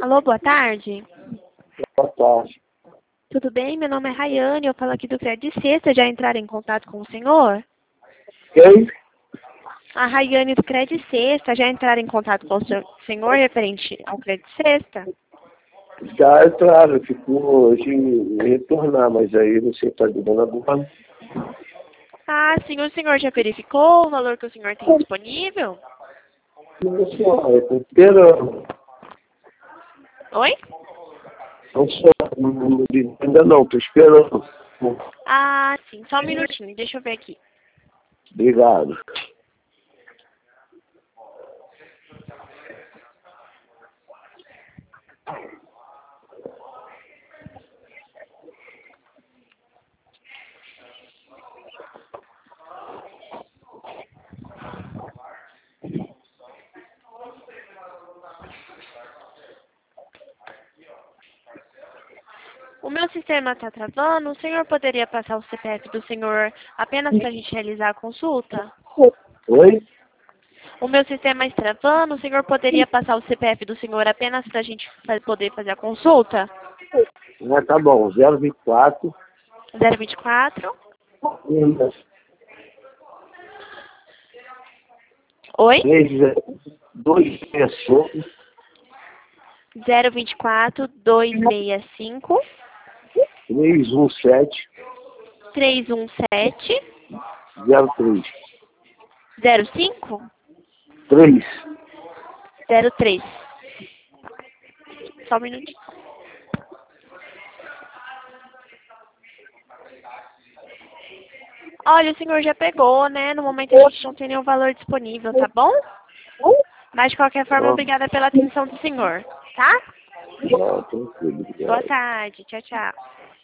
Alô, boa tarde. Boa tarde. Tudo bem? Meu nome é Rayane, eu falo aqui do Crédito Sexta. Já entraram em contato com o senhor? Quem? A Rayane do Crédito Sexta. Já entraram em contato com o senhor referente ao Crédito Sexta? Já entraram, ficou hoje retornar, mas aí você está dando agora. Ah, sim, o senhor já verificou o valor que o senhor tem disponível? Não, senhora, eu estou esperando. Oi? Não, senhora, ainda não, estou esperando. Ah, sim, só um minutinho, deixa eu ver aqui. Obrigado. O meu sistema está travando. O senhor poderia passar o CPF do senhor apenas para a gente realizar a consulta? Oi? O meu sistema está travando. O senhor poderia passar o CPF do senhor apenas para a gente poder fazer a consulta? Ah, tá bom, 024 024. Oi? 265 024 265 317 317 03 05 3. 03. Só um minutinho. Olha, o senhor já pegou, né? No momento a gente não tem nenhum valor disponível, tá bom? Mas de qualquer forma, obrigada pela atenção do senhor, tá? Tranquilo, obrigado. Boa tarde. Tchau, tchau.